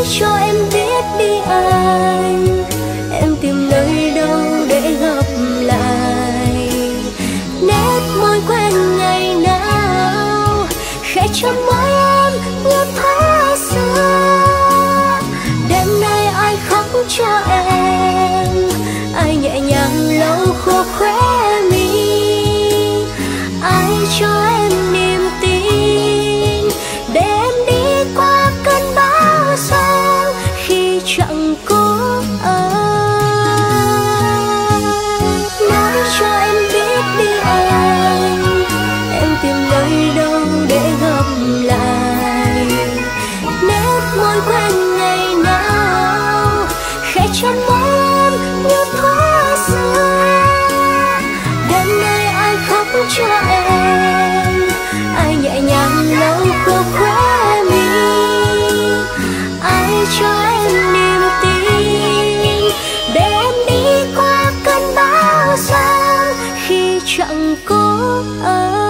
cho em biết đi anh, em tìm nơi đâu để gặp lại. Nét môi quen ngày nào khẽ trong môi em như thóa xưa. Đêm nay ai khóc cho em, ai nhẹ nhàng lau khô khóe mi, ai cho em niềm tin để em đi qua cơn bão giông khi chẳng có ai. Nói cho em biết đi anh, em tìm nơi đâu để gặp lại. Nét môi quen ngày nào khẽ trong môi em như thóa xưa. Đêm nay ai khóc cho em, ai nhẹ nhàng lau khô khóe mi, ai cho em niềm tin để em đi qua cơn bão giông khi chẳng có ai.